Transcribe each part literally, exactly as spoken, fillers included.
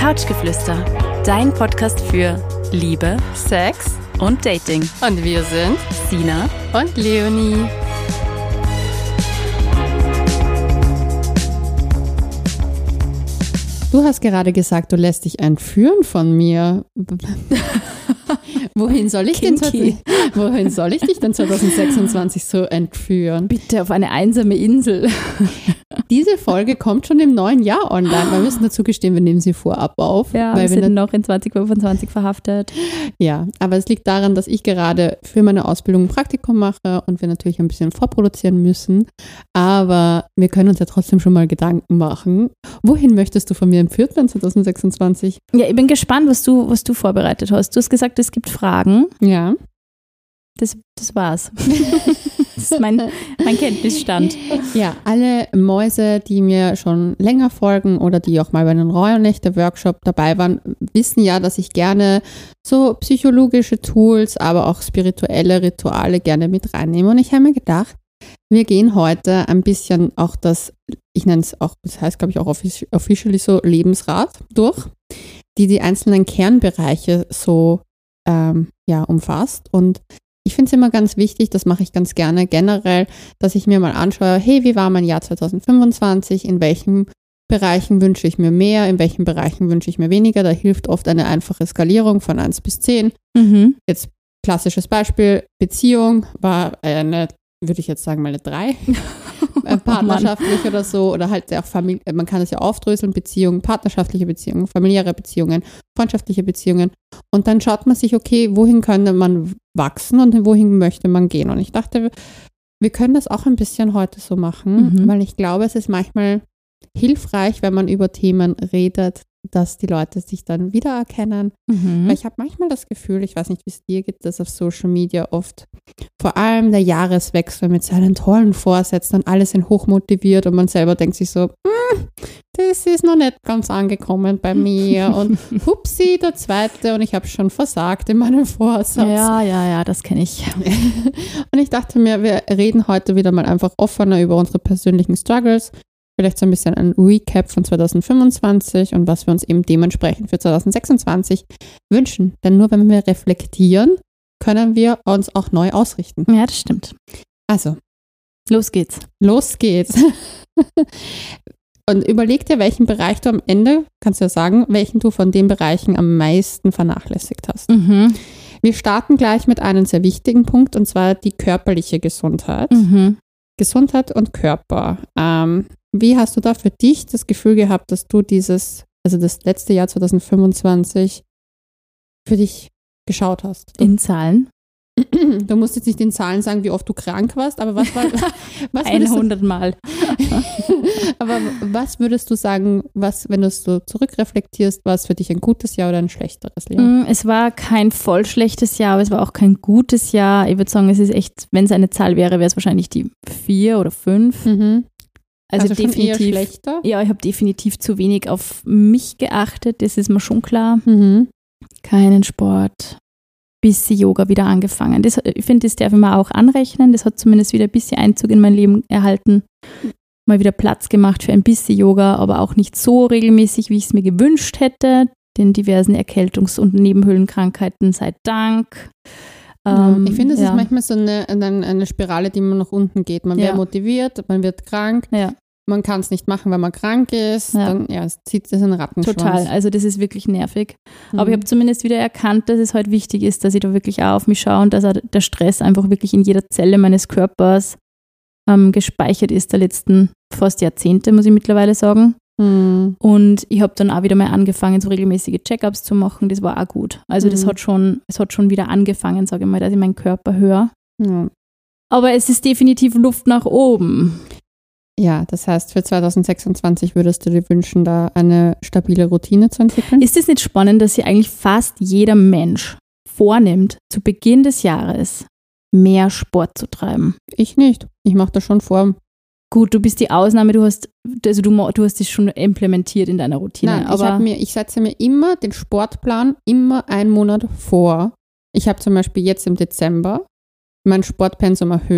Couchgeflüster, dein Podcast für Liebe, Sex und Dating. Und wir sind Sina und Leonie. Du hast gerade gesagt, du lässt dich entführen von mir. Wohin soll ich denn wohin soll ich dich denn zwanzig sechsundzwanzig so entführen? Bitte auf eine einsame Insel. Diese Folge kommt schon im neuen Jahr online. Wir müssen dazu gestehen, wir nehmen sie vorab auf. Ja, weil wir wir sind noch in zwanzig fünfundzwanzig verhaftet. Ja, aber es liegt daran, dass ich gerade für meine Ausbildung ein Praktikum mache und wir natürlich ein bisschen vorproduzieren müssen. Aber wir können uns ja trotzdem schon mal Gedanken machen. Wohin möchtest du von mir entführt werden zwanzig sechsundzwanzig? Ja, ich bin gespannt, was du, was du vorbereitet hast. Du hast gesagt, es gibt Fragen. Ja. Das, das war's. Das ist mein, mein Kenntnisstand. Ja, alle Mäuse, die mir schon länger folgen oder die auch mal bei einem Royal-Nächte-Workshop dabei waren, wissen ja, dass ich gerne so psychologische Tools, aber auch spirituelle Rituale gerne mit reinnehme. Und ich habe mir gedacht, wir gehen heute ein bisschen auch das, ich nenne es auch, das heißt glaube ich auch officially so, Lebensrat durch, die die einzelnen Kernbereiche so ähm, ja, umfasst. Und ich finde es immer ganz wichtig, das mache ich ganz gerne generell, dass ich mir mal anschaue, hey, wie war mein Jahr zwanzig fünfundzwanzig, in welchen Bereichen wünsche ich mir mehr, in welchen Bereichen wünsche ich mir weniger. Da hilft oft eine einfache Skalierung von eins bis zehn. Mhm. Jetzt klassisches Beispiel, Beziehung war eine, würde ich jetzt sagen, mal eine drei. Partnerschaftlich oh oder so, oder halt auch Familie, man kann es ja aufdröseln, Beziehungen, partnerschaftliche Beziehungen, familiäre Beziehungen, freundschaftliche Beziehungen, und dann schaut man sich, okay, wohin könnte man wachsen und wohin möchte man gehen, und ich dachte, wir können das auch ein bisschen heute so machen, mhm. weil ich glaube, es ist manchmal hilfreich, wenn man über Themen redet, dass die Leute sich dann wiedererkennen. Mhm. Weil ich habe manchmal das Gefühl, ich weiß nicht, wie es dir geht, dass auf Social Media oft vor allem der Jahreswechsel mit seinen tollen Vorsätzen und alle sind hochmotiviert und man selber denkt sich so, das ist noch nicht ganz angekommen bei mir und hupsi, der zweite und ich habe schon versagt in meinem Vorsatz. Ja, ja, ja, das kenne ich. Und ich dachte mir, wir reden heute wieder mal einfach offener über unsere persönlichen Struggles. Vielleicht so ein bisschen ein Recap von zwanzig fünfundzwanzig und was wir uns eben dementsprechend für zwanzig sechsundzwanzig wünschen. Denn nur wenn wir reflektieren, können wir uns auch neu ausrichten. Ja, das stimmt. Also, los geht's. Los geht's. Und überleg dir, welchen Bereich du am Ende, kannst du ja sagen, welchen du von den Bereichen am meisten vernachlässigt hast. Mhm. Wir starten gleich mit einem sehr wichtigen Punkt, und zwar die körperliche Gesundheit. Mhm. Gesundheit und Körper. Ähm, Wie hast du da für dich das Gefühl gehabt, dass du dieses, also das letzte Jahr zwanzig fünfundzwanzig für dich geschaut hast? In Zahlen? Du musst jetzt nicht in Zahlen sagen, wie oft du krank warst, aber was war... Was hundert Mal. Aber was würdest du sagen, was, wenn du es so zurückreflektierst, war es für dich ein gutes Jahr oder ein schlechteres Jahr? Es war kein voll schlechtes Jahr, aber es war auch kein gutes Jahr. Ich würde sagen, es ist echt, wenn es eine Zahl wäre, wäre es wahrscheinlich die vier oder fünf. Mhm. Also, also definitiv, eher schlechter? Ja, ich habe definitiv zu wenig auf mich geachtet, das ist mir schon klar. Mhm. Keinen Sport, bisschen Yoga wieder angefangen. Das, ich finde, das darf ich mir auch anrechnen. Das hat zumindest wieder ein bisschen Einzug in mein Leben erhalten. Mal wieder Platz gemacht für ein bisschen Yoga, aber auch nicht so regelmäßig, wie ich es mir gewünscht hätte. Den diversen Erkältungs- und Nebenhöhlenkrankheiten sei Dank. Ähm, ich finde, es ja. ist manchmal so eine, eine, eine Spirale, die man nach unten geht. Man ja. wird motiviert, man wird krank. Ja. Man kann es nicht machen, weil man krank ist. Ja. Dann ja, es zieht es einen Rattenschwanz. Total, also das ist wirklich nervig. Mhm. Aber ich habe zumindest wieder erkannt, dass es halt wichtig ist, dass ich da wirklich auch auf mich schaue und dass der Stress einfach wirklich in jeder Zelle meines Körpers ähm, gespeichert ist, der letzten fast Jahrzehnte, muss ich mittlerweile sagen. Mhm. Und ich habe dann auch wieder mal angefangen, so regelmäßige Check-ups zu machen. Das war auch gut. Also mhm. das hat schon, es hat schon wieder angefangen, sage ich mal, dass ich meinen Körper höre. Mhm. Aber es ist definitiv Luft nach oben. Ja, das heißt, für zwanzig sechsundzwanzig würdest du dir wünschen, da eine stabile Routine zu entwickeln? Ist es nicht spannend, dass sich eigentlich fast jeder Mensch vornimmt, zu Beginn des Jahres mehr Sport zu treiben? Ich nicht. Ich mache das schon vor. Gut, du bist die Ausnahme, du hast, also du, du hast das schon implementiert in deiner Routine. Nein, aber ich, hab mir, ich setze mir immer den Sportplan immer einen Monat vor. Ich habe zum Beispiel jetzt im Dezember mein Sportpensum erhöht.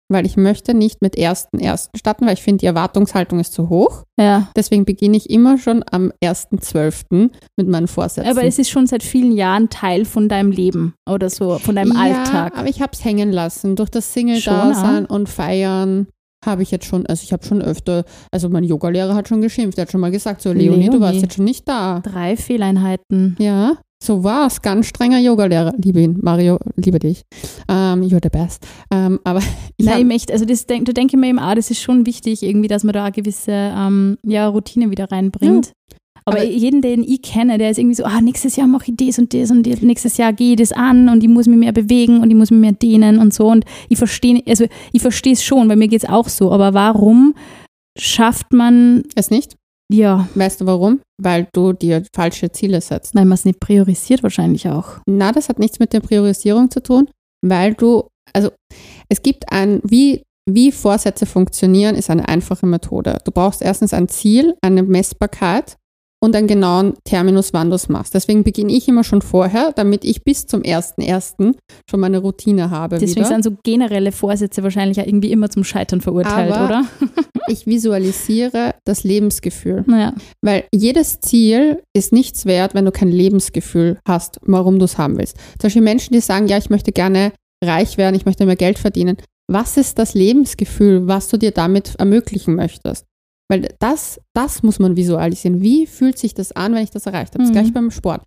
weil ich möchte nicht mit ersten ersten starten, weil ich finde, die Erwartungshaltung ist zu hoch. Ja. Deswegen beginne ich immer schon am ersten zwölften mit meinen Vorsätzen. Aber es ist schon seit vielen Jahren Teil von deinem Leben oder so, von deinem ja, Alltag. aber ich habe es hängen lassen. Durch das Single-Dasein und Feiern habe ich jetzt schon, also ich habe schon öfter, also mein Yogalehrer hat schon geschimpft, der hat schon mal gesagt, so Leonie, Leonie, du warst jetzt schon nicht da. Drei Fehleinheiten. Ja, so war's. Ganz strenger Yogalehrer. Liebe ihn, Mario, liebe dich. Um, you're the best. Um, aber ich Nein, ich echt, also das denk, da denke ich mir eben auch, das ist schon wichtig, irgendwie, dass man da eine gewisse ähm, ja, Routine wieder reinbringt. Ja. Aber, aber jeden, den ich kenne, der ist irgendwie so, ah, nächstes Jahr mache ich das und das und das, nächstes Jahr gehe ich das an und ich muss mich mehr bewegen und ich muss mich mehr dehnen und so. Und ich verstehe, also ich verstehe es schon, weil mir geht es auch so. Aber warum schafft man es nicht? Ja. Weißt du warum? Weil du dir falsche Ziele setzt. Weil man es nicht priorisiert wahrscheinlich auch. Na, das hat nichts mit der Priorisierung zu tun, weil du, also es gibt ein, wie Wie Vorsätze funktionieren, ist eine einfache Methode. Du brauchst erstens ein Ziel, eine Messbarkeit und einen genauen Terminus, wann du es machst. Deswegen beginne ich immer schon vorher, damit ich bis zum ersten ersten schon meine Routine habe. Deswegen wieder. sind so generelle Vorsätze wahrscheinlich auch irgendwie immer zum Scheitern verurteilt, Aber oder? Ich visualisiere das Lebensgefühl. Naja. Weil jedes Ziel ist nichts wert, wenn du kein Lebensgefühl hast, warum du es haben willst. Zum Beispiel Menschen, die sagen, ja, ich möchte gerne reich werden, ich möchte mehr Geld verdienen. Was ist das Lebensgefühl, was du dir damit ermöglichen möchtest? Weil das, das muss man visualisieren. Wie fühlt sich das an, wenn ich das erreicht habe? Das ist Mhm. gleich beim Sport.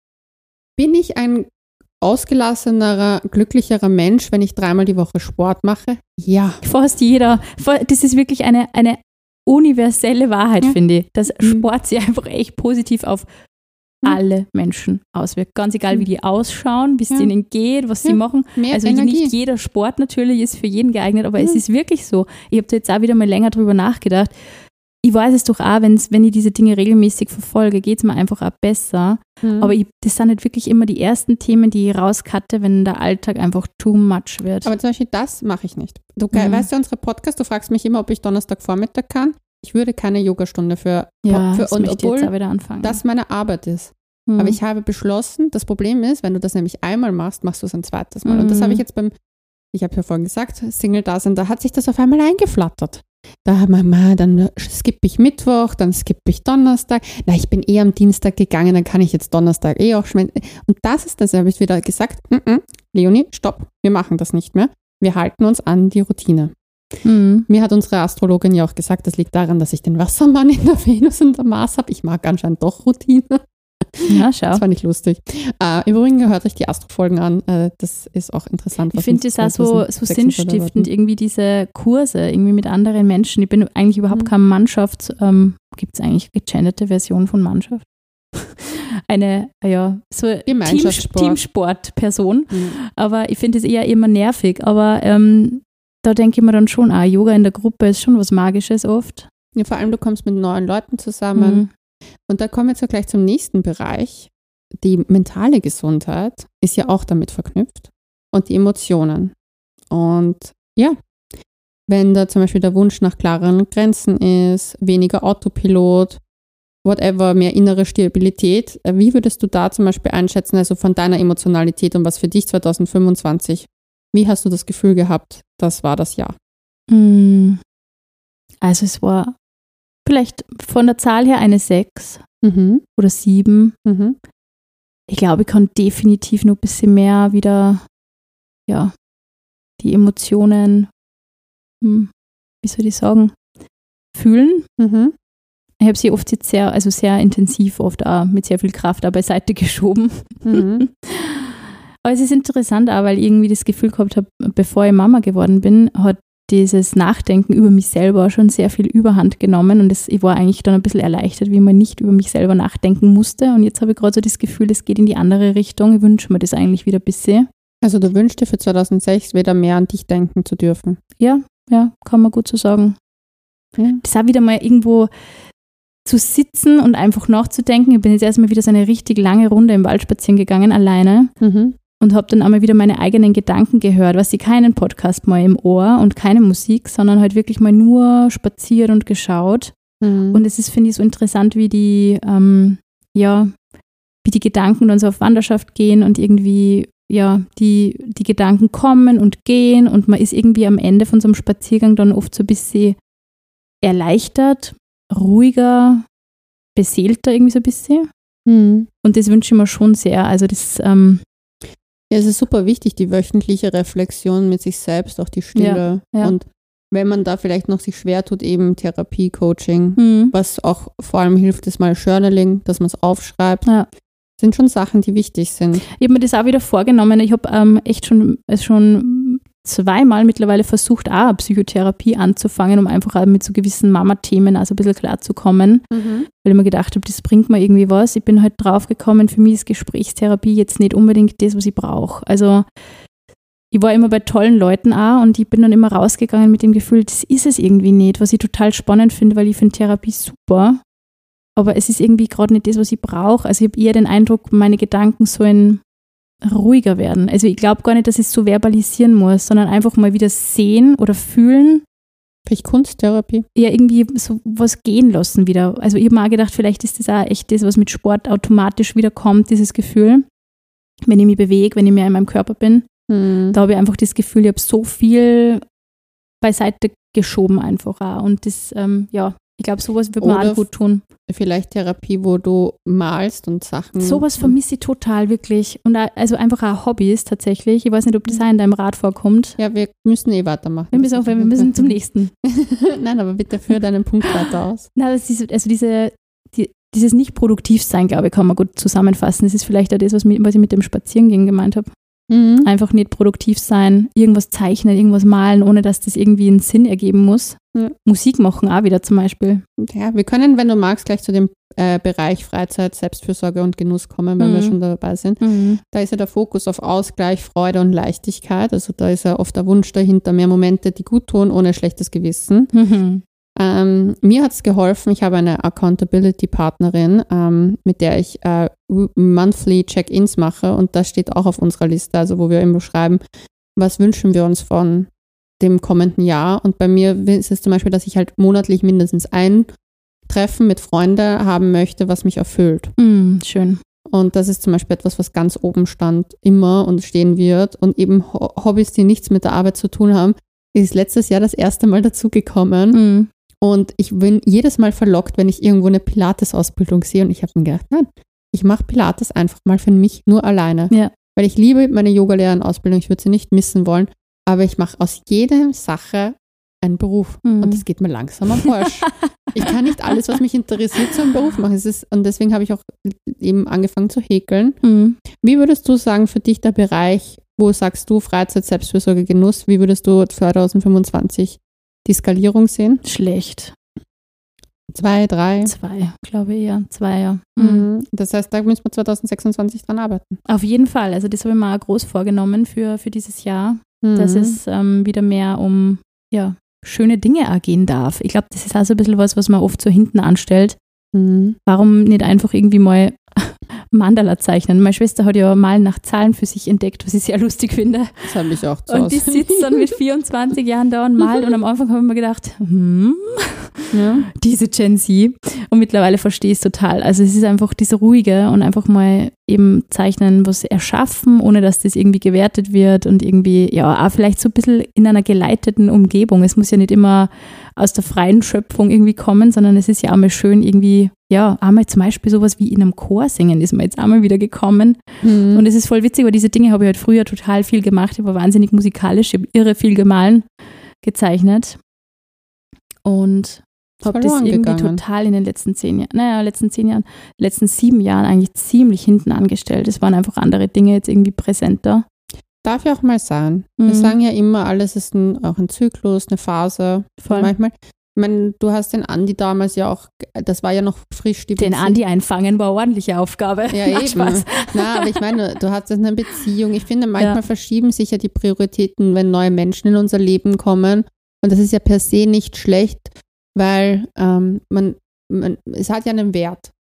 Bin ich ein ausgelassenerer, glücklicherer Mensch, wenn ich dreimal die Woche Sport mache? Ja. Fast jeder. Das ist wirklich eine, eine universelle Wahrheit, ja. finde ich, dass Mhm. Sport sich einfach echt positiv auf Mhm. alle Menschen auswirkt. Ganz egal, wie die ausschauen, wie es Ja. denen geht, was Ja. sie machen. Mehr Also Energie. nicht jeder Sport natürlich ist für jeden geeignet, aber Mhm. es ist wirklich so. Ich habe da jetzt auch wieder mal länger drüber nachgedacht. Ich weiß es doch auch, wenn's, wenn ich diese Dinge regelmäßig verfolge, geht es mir einfach auch besser. Mhm. Aber ich, das sind nicht wirklich immer die ersten Themen, die ich rauskatte, wenn der Alltag einfach too much wird. Aber zum Beispiel das mache ich nicht. Du Mhm. weißt ja, unsere Podcast, du fragst mich immer, ob ich Donnerstagvormittag kann. Ich würde keine Yogastunde für, ja, für das und möchte ich obwohl jetzt auch wieder anfangen. das meine Arbeit ist. Mhm. Aber ich habe beschlossen, das Problem ist, wenn du das nämlich einmal machst, machst du es ein zweites Mal. Und das Mhm. habe ich jetzt beim, ich habe ja vorhin gesagt, Single-Dasein, da hat sich das auf einmal eingeflattert. Da haben wir mal, dann skippe ich Mittwoch, dann skippe ich Donnerstag. Na, ich bin eh am Dienstag gegangen, dann kann ich jetzt Donnerstag eh auch schmecken. Und das ist das, da habe ich wieder gesagt, mm-mm, Leonie, stopp, wir machen das nicht mehr. Wir halten uns an die Routine. Mhm. Mir hat unsere Astrologin ja auch gesagt, das liegt daran, dass ich den Wassermann in der Venus und der Mars habe. Ich mag anscheinend doch Routine. Ja, schau. Das war nicht lustig. Äh, Im Übrigen hört euch die Astro-Folgen an. Äh, das ist auch interessant. Ich finde das auch so, so sinnstiftend, irgendwie diese Kurse, irgendwie mit anderen Menschen. Ich bin eigentlich überhaupt Mhm. keine Mannschaft. Ähm, Gibt es eigentlich gegenderte Version von Mannschaft? Eine, ja, so Gemeinschaftssport. Teamsport-Person. Mhm. Aber ich finde es eher immer nervig. Aber ähm, da denke ich mir dann schon, ah, Yoga in der Gruppe ist schon was Magisches oft. Ja, vor allem, du kommst mit neuen Leuten zusammen. Mhm. Und da kommen wir jetzt auch gleich zum nächsten Bereich. Die mentale Gesundheit ist ja auch damit verknüpft. Und die Emotionen. Und ja, wenn da zum Beispiel der Wunsch nach klareren Grenzen ist, weniger Autopilot, whatever, mehr innere Stabilität, äh, wie würdest du da zum Beispiel einschätzen, also von deiner Emotionalität und was für dich zwanzig fünfundzwanzig, wie hast du das Gefühl gehabt, das war das Jahr? Mhm. Also es war vielleicht von der Zahl her eine sechs Mhm. oder sieben. Mhm. Ich glaube, ich kann definitiv noch ein bisschen mehr wieder, ja, die Emotionen, hm, wie soll ich sagen, fühlen. Mhm. Ich habe sie oft jetzt sehr, also sehr intensiv, oft auch mit sehr viel Kraft auch beiseite geschoben. Mhm. Aber es ist interessant auch, weil ich irgendwie das Gefühl gehabt habe, bevor ich Mama geworden bin, hat dieses Nachdenken über mich selber schon sehr viel Überhand genommen und das, ich war eigentlich dann ein bisschen erleichtert, wie man nicht über mich selber nachdenken musste und jetzt habe ich gerade so das Gefühl, es geht in die andere Richtung. Ich wünsche mir das eigentlich wieder ein bisschen. Also du wünschst dir für zweitausendsechs wieder mehr an dich denken zu dürfen. Ja, ja, kann man gut so sagen. Ja. Das auch wieder mal irgendwo zu sitzen und einfach nachzudenken. Ich bin jetzt erstmal wieder so eine richtig lange Runde im Wald spazieren gegangen, alleine. Mhm. Und habe dann einmal wieder meine eigenen Gedanken gehört, was ich keinen Podcast mal im Ohr und keine Musik, sondern halt wirklich mal nur spaziert und geschaut. Mhm. Und es ist, finde ich, so interessant, wie die, ähm, ja, wie die Gedanken dann so auf Wanderschaft gehen und irgendwie ja, die, die Gedanken kommen und gehen und man ist irgendwie am Ende von so einem Spaziergang dann oft so ein bisschen erleichtert, ruhiger, beseelter irgendwie so ein bisschen. Mhm. Und das wünsche ich mir schon sehr. Also das, ähm, ja, es ist super wichtig, die wöchentliche Reflexion mit sich selbst, auch die Stille. Ja, ja. Und wenn man da vielleicht noch sich schwer tut, eben Therapie, Coaching, mhm. was auch vor allem hilft, ist mal Journaling, dass man es aufschreibt. Ja. Sind schon Sachen, die wichtig sind. Ich habe mir das auch wieder vorgenommen. Ich habe ähm, echt schon, äh, schon zweimal mittlerweile versucht, auch Psychotherapie anzufangen, um einfach auch mit so gewissen Mama-Themen also ein bisschen klarzukommen. Mhm. Weil ich mir gedacht habe, das bringt mir irgendwie was. Ich bin halt draufgekommen, für mich ist Gesprächstherapie jetzt nicht unbedingt das, was ich brauche. Also ich war immer bei tollen Leuten auch und ich bin dann immer rausgegangen mit dem Gefühl, das ist es irgendwie nicht, was ich total spannend finde, weil ich finde Therapie super. Aber es ist irgendwie gerade nicht das, was ich brauche. Also ich habe eher den Eindruck, meine Gedanken sollen ruhiger werden. Also ich glaube gar nicht, dass ich es so verbalisieren muss, sondern einfach mal wieder sehen oder fühlen. Vielleicht Kunsttherapie. Ja, irgendwie so was gehen lassen wieder. Also ich habe mir auch gedacht, vielleicht ist das auch echt das, was mit Sport automatisch wieder kommt, dieses Gefühl. Wenn ich mich bewege, wenn ich mehr in meinem Körper bin. Hm. Da habe ich einfach das Gefühl, ich habe so viel beiseite geschoben einfach auch. Und das, ähm, ja, ich glaube, sowas würde mir auch gut tun. Vielleicht Therapie, wo du malst und Sachen. Sowas vermisse ich total, wirklich. Und auch, also einfach auch Hobbys tatsächlich. Ich weiß nicht, ob das auch in deinem Rat vorkommt. Ja, wir müssen eh weitermachen. Wir müssen, auch, wir müssen zum nächsten. Nein, aber bitte führ deinen Punkt weiter aus. Nein, das ist, also diese, die, dieses Nicht-Produktiv-Sein, glaube ich, kann man gut zusammenfassen. Das ist vielleicht auch das, was, mit, was ich mit dem Spazierengehen gemeint habe. Mhm. Einfach nicht produktiv sein, irgendwas zeichnen, irgendwas malen, ohne dass das irgendwie einen Sinn ergeben muss. Ja. Musik machen auch wieder zum Beispiel. Ja, wir können, wenn du magst, gleich zu dem äh, Bereich Freizeit, Selbstfürsorge und Genuss kommen, wenn mhm. wir schon dabei sind. Mhm. Da ist ja der Fokus auf Ausgleich, Freude und Leichtigkeit. Also da ist ja oft der Wunsch dahinter, mehr Momente, die gut tun, ohne schlechtes Gewissen. Mhm. Ähm, mir hat es geholfen, ich habe eine Accountability-Partnerin, ähm, mit der ich äh, monthly Check-ins mache und das steht auch auf unserer Liste, also wo wir immer schreiben, was wünschen wir uns von dem kommenden Jahr. Und bei mir ist es zum Beispiel, dass ich halt monatlich mindestens ein Treffen mit Freunden haben möchte, was mich erfüllt. Mhm, schön. Und das ist zum Beispiel etwas, was ganz oben stand, immer und stehen wird. Und eben Ho- Hobbys, die nichts mit der Arbeit zu tun haben, ist letztes Jahr das erste Mal dazugekommen. Mhm. Und ich bin jedes Mal verlockt, wenn ich irgendwo eine Pilates-Ausbildung sehe. Und ich habe mir gedacht, nein, ich mache Pilates einfach mal für mich nur alleine. Ja. Weil ich liebe meine Yoga-Lehrerausbildung, ich würde sie nicht missen wollen. Aber ich mache aus jeder Sache einen Beruf. Mhm. Und das geht mir langsam am Arsch. Ich kann nicht alles, was mich interessiert, zu einem Beruf machen. Es ist, und deswegen habe ich auch eben angefangen zu häkeln. Mhm. Wie würdest du sagen, für dich der Bereich, wo sagst du Freizeit, Selbstfürsorge, Genuss, wie würdest du zwanzig fünfundzwanzig die Skalierung sehen? Schlecht. Zwei, drei? Zwei, glaube ich, ja. Zwei, ja. Mhm. Mhm. Das heißt, da müssen wir zwanzig sechsundzwanzig dran arbeiten. Auf jeden Fall. Also das habe ich mir auch groß vorgenommen für, für dieses Jahr, Mhm. dass es ähm, wieder mehr um ja, schöne Dinge auch gehen darf. Ich glaube, das ist auch so ein bisschen was, was man oft so hinten anstellt. Mhm. Warum nicht einfach irgendwie mal Mandala zeichnen? Meine Schwester hat ja Malen nach Zahlen für sich entdeckt, was ich sehr lustig finde. Das habe ich auch zu Und Hause. die sitzt dann mit vierundzwanzig Jahren da und malt und am Anfang habe ich mir gedacht, hm, Ja. diese Gen Z. Und mittlerweile verstehe ich es total. Also es ist einfach diese Ruhige und einfach mal eben zeichnen, was erschaffen, ohne dass das irgendwie gewertet wird und irgendwie, ja, auch vielleicht so ein bisschen in einer geleiteten Umgebung. Es muss ja nicht immer aus der freien Schöpfung irgendwie kommen, sondern es ist ja auch mal schön irgendwie, ja, einmal zum Beispiel sowas wie in einem Chor singen ist mir jetzt einmal wieder gekommen. Mhm. Und es ist voll witzig, weil diese Dinge habe ich halt früher total viel gemacht. Ich war wahnsinnig musikalisch, ich habe irre viel gemahlen, gezeichnet. Und habe das verloren irgendwie gegangen. total in den letzten zehn Jahren, naja, letzten zehn Jahren, letzten sieben Jahren eigentlich ziemlich hinten angestellt. Es waren einfach andere Dinge jetzt irgendwie präsenter. Darf ja auch mal sein. Mhm. Wir sagen ja immer, alles ist ein, auch ein Zyklus, eine Phase. Voll. Manchmal, ich meine, du hast den Andi damals ja auch, das war ja noch frisch die Den Beziehung. Andi einfangen war eine ordentliche Aufgabe. Ja, Nein, eben. Spaß. Na, aber ich meine, du hattest eine Beziehung. Ich finde, manchmal Ja. verschieben sich ja die Prioritäten, wenn neue Menschen in unser Leben kommen. Und das ist ja per se nicht schlecht, weil ähm, man, man, es hat ja einen Wert.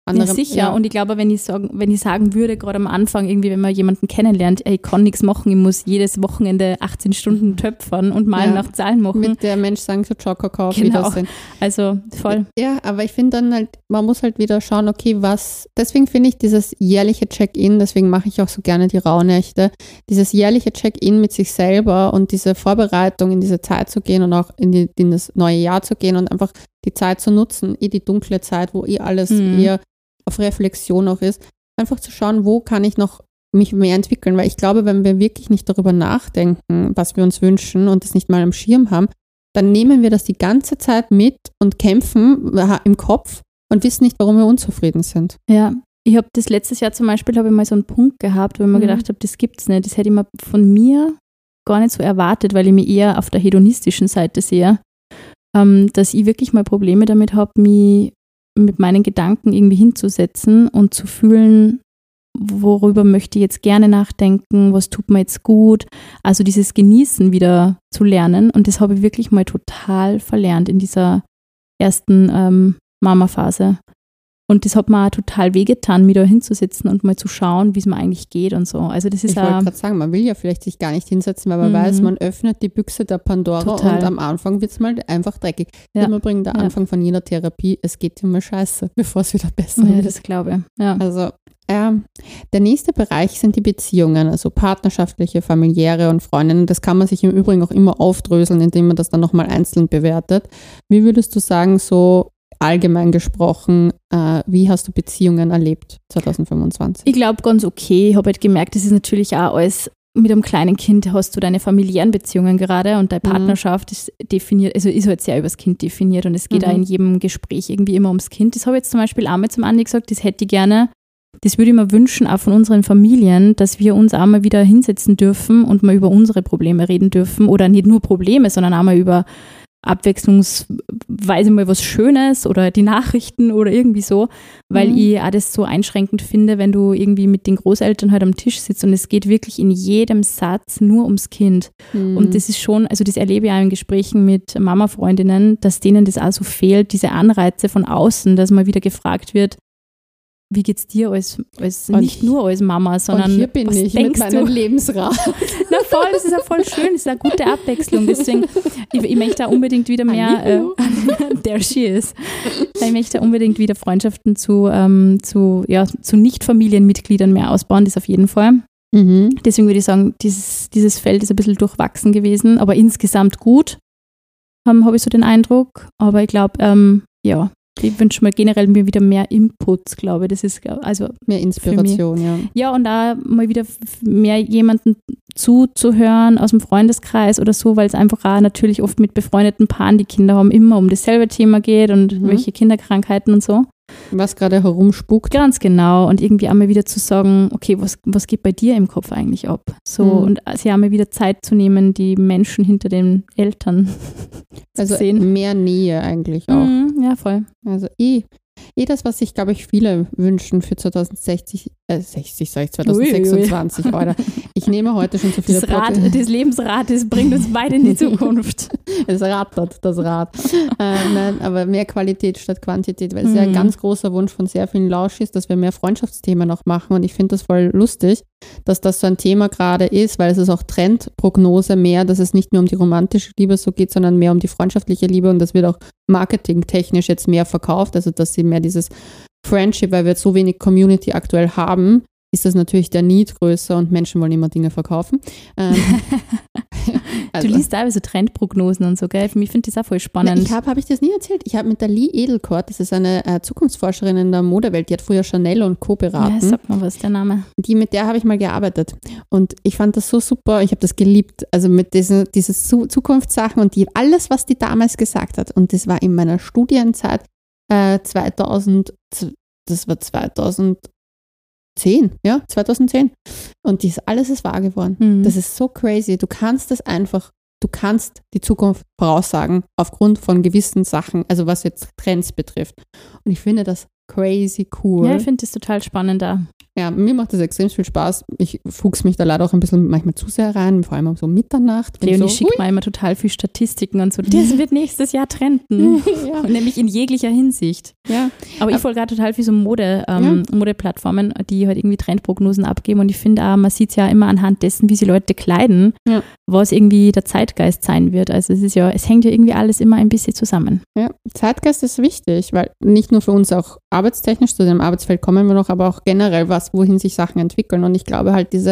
andere, ja, sicher. Ja. Und ich glaube, wenn ich, sagen, wenn ich sagen würde, gerade am Anfang, irgendwie, wenn man jemanden kennenlernt, ey, ich kann nichts machen, ich muss jedes Wochenende achtzehn Stunden töpfern und malen Ja. nach Zahlen machen. Mit der Mensch sagen, so Joker Genau. Also voll. Ja, aber ich finde dann halt, man muss halt wieder schauen, okay, was, deswegen finde ich dieses jährliche Check-in, deswegen mache ich auch so gerne die Rauhnächte, dieses jährliche Check-in mit sich selber und diese Vorbereitung in diese Zeit zu gehen und auch in, die, in das neue Jahr zu gehen und einfach die Zeit zu nutzen, eh die dunkle Zeit, wo eh alles Mhm. eher auf Reflexion auch ist, einfach zu schauen, wo kann ich noch mich mehr entwickeln, weil ich glaube, wenn wir wirklich nicht darüber nachdenken, was wir uns wünschen und das nicht mal am Schirm haben, dann nehmen wir das die ganze Zeit mit und kämpfen im Kopf und wissen nicht, warum wir unzufrieden sind. Ja, ich habe das letztes Jahr zum Beispiel, habe ich mal so einen Punkt gehabt, wo ich mir Mhm. gedacht habe, das gibt's nicht. Das hätte ich mir von mir gar nicht so erwartet, weil ich mich eher auf der hedonistischen Seite sehe, ähm, dass ich wirklich mal Probleme damit habe, mich mit meinen Gedanken irgendwie hinzusetzen und zu fühlen, worüber möchte ich jetzt gerne nachdenken, was tut mir jetzt gut. Also dieses Genießen wieder zu lernen. Und das habe ich wirklich mal total verlernt in dieser ersten ähm, Mama-Phase. Und das hat mir auch total wehgetan, mich da hinzusetzen und mal zu schauen, wie es mir eigentlich geht und so. Also das ist Ich wollte auch, gerade sagen, man will ja vielleicht sich gar nicht hinsetzen, weil man Mhm. weiß, man öffnet die Büchse der Pandora Total. und am Anfang wird es mal einfach dreckig. Ja. Im Übrigen der Ja. Anfang von jeder Therapie, es geht immer scheiße, bevor es wieder besser ja, wird. das glaube ich. Ja. Also ähm, der nächste Bereich sind die Beziehungen, also partnerschaftliche, familiäre und Freundinnen. Das kann man sich im Übrigen auch immer aufdröseln, indem man das dann nochmal einzeln bewertet. Wie würdest du sagen, so allgemein gesprochen, äh, wie hast du Beziehungen erlebt zwanzig fünfundzwanzig? Ich glaube ganz okay. Ich habe halt gemerkt, das ist natürlich auch alles, mit einem kleinen Kind hast du deine familiären Beziehungen gerade und deine Mhm. Partnerschaft ist definiert, also ist halt sehr übers Kind definiert und es geht Mhm. auch in jedem Gespräch irgendwie immer ums Kind. Das habe ich jetzt zum Beispiel einmal zum Andi gesagt, das hätte ich gerne, das würde ich mir wünschen, auch von unseren Familien, dass wir uns auch mal wieder hinsetzen dürfen und mal über unsere Probleme reden dürfen oder nicht nur Probleme, sondern auch mal über abwechslungsweise mal was Schönes oder die Nachrichten oder irgendwie so, weil Mhm. ich auch das so einschränkend finde, wenn du irgendwie mit den Großeltern halt am Tisch sitzt und es geht wirklich in jedem Satz nur ums Kind. Mhm. Und das ist schon, also das erlebe ich auch in Gesprächen mit Mama-Freundinnen, dass denen das auch so fehlt, diese Anreize von außen, dass mal wieder gefragt wird, wie geht's dir als, als Und nicht nur als Mama, sondern und hier bin was ich mit denkst meinem du? Lebensrat. Na voll, das ist ja voll schön, das ist eine gute Abwechslung. Deswegen, ich, ich möchte da unbedingt wieder mehr, äh, there she is. Ich möchte da unbedingt wieder Freundschaften zu, ähm, zu, ja, zu Nicht-Familienmitgliedern mehr ausbauen, das auf jeden Fall. Mhm. Deswegen würde ich sagen, dieses, dieses Feld ist ein bisschen durchwachsen gewesen, aber insgesamt gut, ähm, habe ich so den Eindruck. Aber ich glaube, ähm, ja, ich wünsche mir generell mir wieder mehr Inputs, glaube ich. Das ist, also Mehr Inspiration, ja. ja, und da mal wieder f- mehr jemanden zuzuhören aus dem Freundeskreis oder so, weil es einfach auch natürlich oft mit befreundeten Paaren, die Kinder haben, immer um dasselbe Thema geht und Mhm. welche Kinderkrankheiten und so. Was gerade herumspukt. Ganz genau. Und irgendwie einmal wieder zu sagen, okay, was, was geht bei dir im Kopf eigentlich ab? So, Mhm. und sich einmal wieder Zeit zu nehmen, die Menschen hinter den Eltern Also zu sehen. mehr Nähe eigentlich auch. Mhm, ja, voll. Also eh, eh das, was sich, glaube ich, viele wünschen für zwanzig sechzig, äh, sechzig, sag ich, zwanzig sechsundzwanzig, Alter. Ich nehme heute schon so viele Das Rad, Podcasts. das Lebensrad, das bringt uns beide in die Zukunft. Es rattert, das Rad. äh, nein, aber mehr Qualität statt Quantität, weil es ja ein Mhm. ganz großer Wunsch von sehr vielen Lauschis, dass wir mehr Freundschaftsthemen noch machen und ich finde das voll lustig, dass das so ein Thema gerade ist, weil es ist auch Trendprognose mehr, dass es nicht nur um die romantische Liebe so geht, sondern mehr um die freundschaftliche Liebe und das wird auch marketingtechnisch jetzt mehr verkauft, also dass sie mehr dieses Friendship, weil wir jetzt so wenig Community aktuell haben, ist das natürlich der Need größer und Menschen wollen immer Dinge verkaufen. Ähm, also- Du liest teilweise Trendprognosen und so, gell? Für mich finde ich das auch voll Na, spannend. ich habe, habe ich das nie erzählt? Ich habe mit der Lee Edelkort, das ist eine äh, Zukunftsforscherin in der Modewelt, die hat früher Chanel und Co. ja, beraten. sag mal was, der Name. Die, mit der habe ich mal gearbeitet. Und ich fand das so super, ich habe das geliebt. Also mit diesen diese Zu- Zukunftssachen und die, alles, was die damals gesagt hat. Und das war in meiner Studienzeit äh, zweitausend, das war zweitausendzehn, ja, zweitausendzehn. Und dies, alles ist wahr geworden. Mhm. Das ist so crazy. Du kannst es einfach, du kannst die Zukunft voraussagen aufgrund von gewissen Sachen, also was jetzt Trends betrifft. Und ich finde das crazy cool. Ja, ich finde das total spannend da. Ja, mir macht das extrem viel Spaß. Ich fuchs mich da leider auch ein bisschen manchmal zu sehr rein, vor allem um so Mitternacht. Leonie so, schickt mir immer total viel Statistiken und so. Das wird nächstes Jahr trenden. Ja. Nämlich in jeglicher Hinsicht. Ja. Aber ich folge gerade total viel so Mode, ähm, ja. Modeplattformen, die halt irgendwie Trendprognosen abgeben. Und ich finde auch, man sieht es ja immer anhand dessen, wie sie Leute kleiden, ja. was irgendwie der Zeitgeist sein wird. Also es ist ja, es hängt ja irgendwie alles immer ein bisschen zusammen. Ja, Zeitgeist ist wichtig, weil nicht nur für uns auch arbeitstechnisch, zu dem Arbeitsfeld kommen wir noch, aber auch generell was, wohin sich Sachen entwickeln. Und ich glaube halt diese,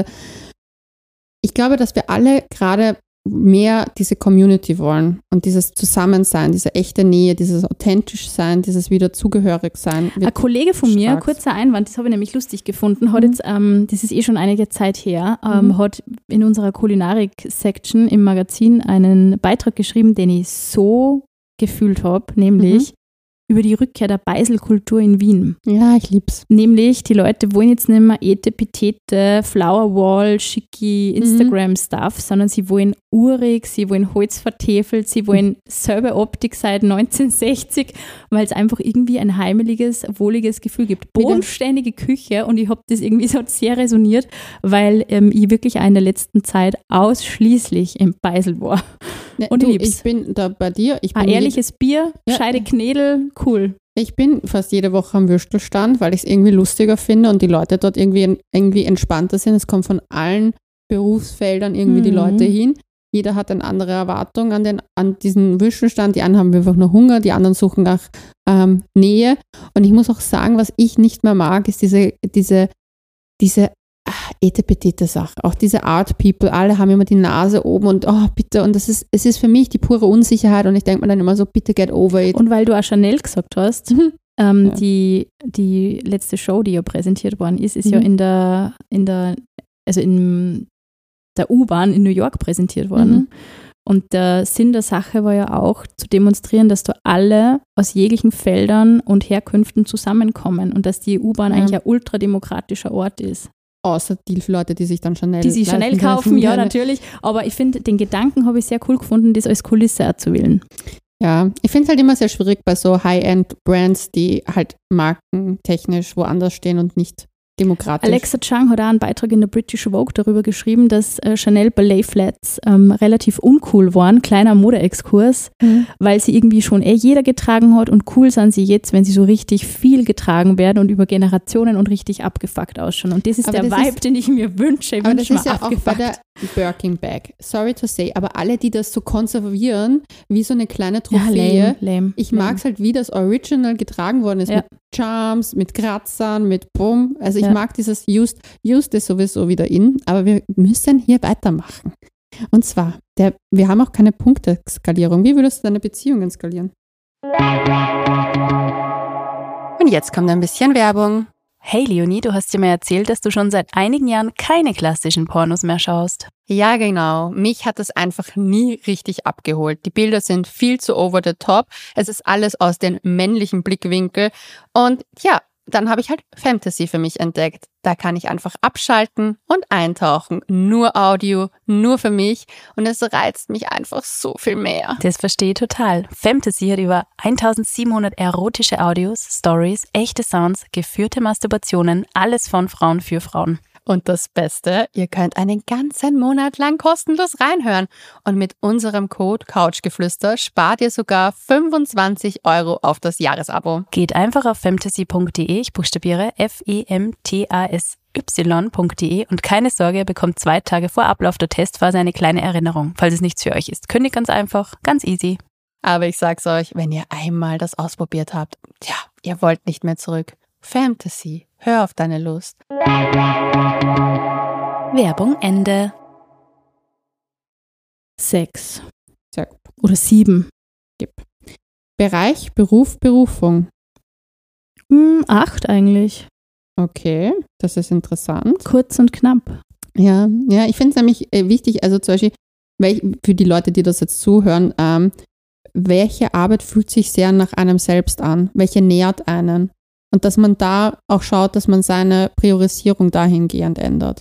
ich glaube, dass wir alle gerade mehr diese Community wollen und dieses Zusammensein, diese echte Nähe, dieses authentisch sein, dieses wieder zugehörig sein. Ein Kollege von mir, stark. Kurzer Einwand, das habe ich nämlich lustig gefunden, hat mhm. jetzt, ähm, das ist eh schon einige Zeit her, ähm, mhm. hat in unserer Kulinarik-Section im Magazin einen Beitrag geschrieben, den ich so gefühlt habe, nämlich mhm. über die Rückkehr der Beiselkultur in Wien. Ja, ich lieb's. Nämlich, die Leute wollen jetzt nicht mehr Etepetete, Flowerwall, schicki Instagram-Stuff, mhm. sondern sie wollen urig, sie wollen Holz vertefelt, sie wollen selber Optik seit neunzehnhundertsechzig, weil es einfach irgendwie ein heimeliges, wohliges Gefühl gibt. Bodenständige Küche, und ich habe das irgendwie so sehr resoniert, weil ähm, ich wirklich auch in der letzten Zeit ausschließlich im Beisel war. Ja, und du, ich, ich bin da bei dir. Ich bin ein ehrliches Bier, ja. Scheide Knädel, cool. Ich bin fast jede Woche am Würstelstand, weil ich es irgendwie lustiger finde und die Leute dort irgendwie, irgendwie entspannter sind. Es kommen von allen Berufsfeldern irgendwie mhm. die Leute hin. Jeder hat eine andere Erwartung an, den, an diesen Würstelstand. Die einen haben einfach nur Hunger, die anderen suchen nach ähm, Nähe. Und ich muss auch sagen, was ich nicht mehr mag, ist diese, diese, diese etepetete Sache. Auch diese Art People, alle haben immer die Nase oben und oh, bitte. Und das ist, es ist für mich die pure Unsicherheit und ich denke mir dann immer so, bitte get over it. Und weil du auch Chanel gesagt hast, mhm. ähm, ja. die, die letzte Show, die ja präsentiert worden ist, ist mhm. ja in der, in der, also in der U-Bahn in New York präsentiert worden. Mhm. Und der Sinn der Sache war ja auch zu demonstrieren, dass da alle aus jeglichen Feldern und Herkünften zusammenkommen und dass die U-Bahn ja. eigentlich ein ultrademokratischer Ort ist. Außer die Leute, die sich dann Chanel Die sich Chanel kaufen, ja, natürlich. Aber ich finde, den Gedanken habe ich sehr cool gefunden, das als Kulisse auch zu wählen. Ja, ich finde es halt immer sehr schwierig bei so High-End-Brands, die halt markentechnisch woanders stehen und nicht demokratisch. Alexa Chung hat auch einen Beitrag in der British Vogue darüber geschrieben, dass äh, Chanel Ballet Flats ähm, relativ uncool waren, kleiner Modeexkurs, mhm. weil sie irgendwie schon eh jeder getragen hat und cool sind sie jetzt, wenn sie so richtig viel getragen werden und über Generationen und richtig abgefuckt ausschauen. Und das ist aber der das Vibe, ist, den ich mir wünsche. Ich aber wünsche das ist ja abgefuckt. Auch bei der Birkin Bag. Sorry to say, aber alle, die das so konservieren, wie so eine kleine Trophäe, ja, lame, lame, ich mag es halt, wie das Original getragen worden ist, ja. mit Charms, mit Kratzern, mit Bumm. Also ich ja. mag dieses Used. Used ist sowieso wieder in, aber wir müssen hier weitermachen. Und zwar, der, wir haben auch keine Punkteskalierung. Wie würdest du deine Beziehungen skalieren? Und jetzt kommt ein bisschen Werbung. Hey Leonie, du hast dir mir erzählt, dass du schon seit einigen Jahren keine klassischen Pornos mehr schaust. Ja, genau. Mich hat das einfach nie richtig abgeholt. Die Bilder sind viel zu over the top. Es ist alles aus dem männlichen Blickwinkel. Und ja, dann habe ich halt Fantasy für mich entdeckt. Da kann ich einfach abschalten und eintauchen. Nur Audio, nur für mich. Und es reizt mich einfach so viel mehr. Das verstehe ich total. Fantasy hat über eintausendsiebenhundert erotische Audios, Stories, echte Sounds, geführte Masturbationen, alles von Frauen für Frauen. Und das Beste, ihr könnt einen ganzen Monat lang kostenlos reinhören. Und mit unserem Code Couchgeflüster spart ihr sogar fünfundzwanzig Euro auf das Jahresabo. Geht einfach auf femtasy punkt de, ich buchstabiere F E M T A S Y punkt de und keine Sorge, ihr bekommt zwei Tage vor Ablauf der Testphase eine kleine Erinnerung, falls es nichts für euch ist. Kündigt ganz einfach, ganz easy. Aber ich sag's euch, wenn ihr einmal das ausprobiert habt, ja, ihr wollt nicht mehr zurück. Fantasy, hör auf deine Lust. Werbung Ende. Sechs. Sehr gut. Oder sieben. Gib. Bereich, Beruf, Berufung. Hm, acht eigentlich. Okay, das ist interessant. Kurz und knapp. Ja, ja, ich finde es nämlich äh, wichtig, also zum Beispiel, welch, für die Leute, die das jetzt zuhören, ähm, welche Arbeit fühlt sich sehr nach einem selbst an? Welche nährt einen? Und dass man da auch schaut, dass man seine Priorisierung dahingehend ändert.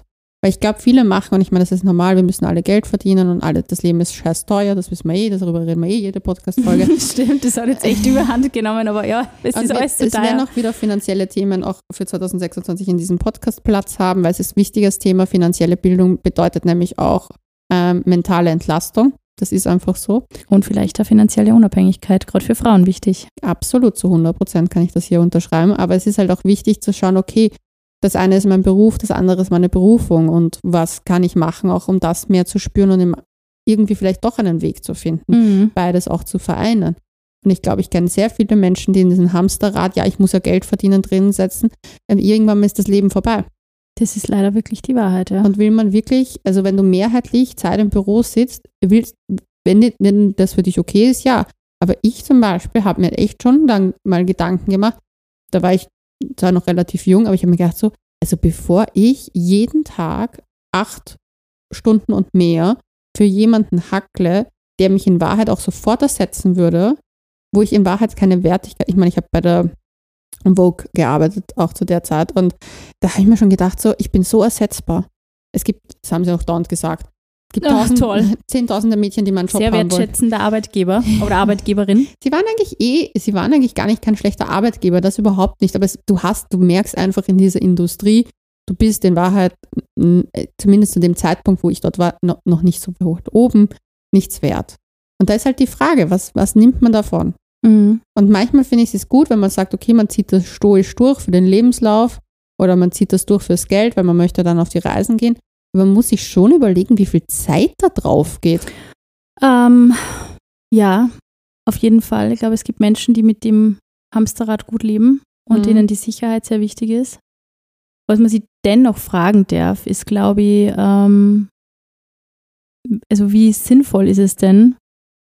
Weil ich glaube, viele machen, und ich meine, das ist normal, wir müssen alle Geld verdienen und alle, das Leben ist scheiß teuer, das wissen wir eh, darüber reden wir eh jede Podcast-Folge. Stimmt, das hat jetzt echt überhand genommen, aber ja, es ist alles so teuer. Es werden auch wieder finanzielle Themen auch für zwanzig sechsundzwanzig in diesem Podcast Platz haben, weil es ist ein wichtiges Thema. Finanzielle Bildung bedeutet nämlich auch ähm, mentale Entlastung. Das ist einfach so. Und vielleicht auch finanzielle Unabhängigkeit, gerade für Frauen wichtig. Absolut, zu hundert Prozent kann ich das hier unterschreiben. Aber es ist halt auch wichtig zu schauen, okay, das eine ist mein Beruf, das andere ist meine Berufung. Und was kann ich machen, auch um das mehr zu spüren und im, irgendwie vielleicht doch einen Weg zu finden, mhm. beides auch zu vereinen. Und ich glaube, ich kenne sehr viele Menschen, die in diesem Hamsterrad, ja, ich muss ja Geld verdienen, drinnen setzen. Ähm, irgendwann ist das Leben vorbei. Das ist leider wirklich die Wahrheit, ja. Und will man wirklich, also wenn du mehrheitlich Zeit im Büro sitzt, willst, wenn, wenn das für dich okay ist, ja. Aber ich zum Beispiel habe mir echt schon dann mal Gedanken gemacht, da war ich zwar noch relativ jung, aber ich habe mir gedacht so, also bevor ich jeden Tag acht Stunden und mehr für jemanden hackle, der mich in Wahrheit auch sofort ersetzen würde, wo ich in Wahrheit keine Wertigkeit, ich meine, ich habe bei der Vogue gearbeitet, auch zu der Zeit. Und da habe ich mir schon gedacht, so, ich bin so ersetzbar. Es gibt, das haben sie auch dauernd gesagt, es gibt Ach, toll. zehntausende Mädchen, die meinen Job Sehr haben wollen. Sehr wertschätzender Arbeitgeber oder Arbeitgeberin. Sie waren eigentlich eh, sie waren eigentlich gar nicht kein schlechter Arbeitgeber, das überhaupt nicht. Aber es, du hast, du merkst einfach in dieser Industrie, du bist in Wahrheit, zumindest zu dem Zeitpunkt, wo ich dort war, noch, noch nicht so weit oben, nichts wert. Und da ist halt die Frage, was, was nimmt man davon? Mhm. Und manchmal finde ich es gut, wenn man sagt, okay, man zieht das stoisch durch für den Lebenslauf oder man zieht das durch fürs Geld, weil man möchte dann auf die Reisen gehen. Aber man muss sich schon überlegen, wie viel Zeit da drauf geht. Ähm, ja, auf jeden Fall. Ich glaube, es gibt Menschen, die mit dem Hamsterrad gut leben und mhm. denen die Sicherheit sehr wichtig ist. Was man sich dennoch fragen darf, ist, glaube ich, ähm, also wie sinnvoll ist es denn?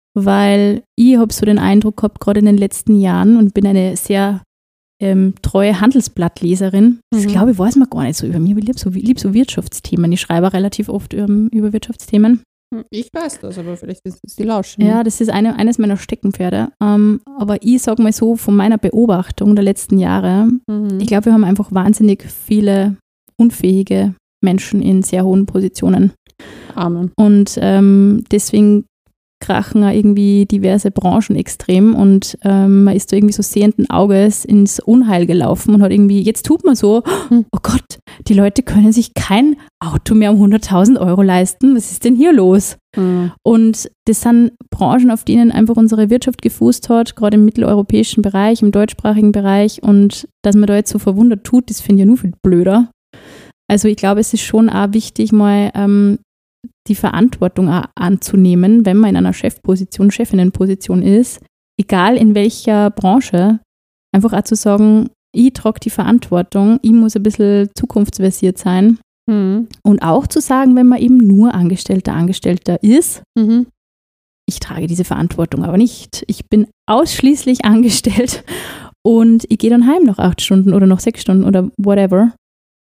Weil ich habe so den Eindruck gehabt, gerade in den letzten Jahren, und bin eine sehr ähm, treue Handelsblattleserin, das mhm. glaube ich, weiß man gar nicht so über mich, aber ich liebe so, lieb so Wirtschaftsthemen. Ich schreibe auch relativ oft ähm, über Wirtschaftsthemen. Ich weiß das, aber vielleicht ist es die Lauschen. Ja, das ist eine, eines meiner Steckenpferde. Ähm, aber ich sage mal so, von meiner Beobachtung der letzten Jahre, mhm. ich glaube, wir haben einfach wahnsinnig viele unfähige Menschen in sehr hohen Positionen. Amen. Und ähm, deswegen krachen irgendwie diverse Branchen extrem und ähm, man ist da irgendwie so sehenden Auges ins Unheil gelaufen und hat irgendwie, jetzt tut man so, oh Gott, die Leute können sich kein Auto mehr um hunderttausend Euro leisten, was ist denn hier los? Mhm. Und das sind Branchen, auf denen einfach unsere Wirtschaft gefußt hat, gerade im mitteleuropäischen Bereich, im deutschsprachigen Bereich, und dass man da jetzt so verwundert tut, das finde ich ja nur viel blöder. Also ich glaube, es ist schon auch wichtig, mal ähm, die Verantwortung anzunehmen, wenn man in einer Chefposition, Chefinnenposition ist, egal in welcher Branche, einfach auch zu sagen, ich trage die Verantwortung, ich muss ein bisschen zukunftsversiert sein mhm. und auch zu sagen, wenn man eben nur Angestellter, Angestellter ist, mhm. ich trage diese Verantwortung aber nicht. Ich bin ausschließlich angestellt und ich gehe dann heim nach acht Stunden oder noch sechs Stunden oder whatever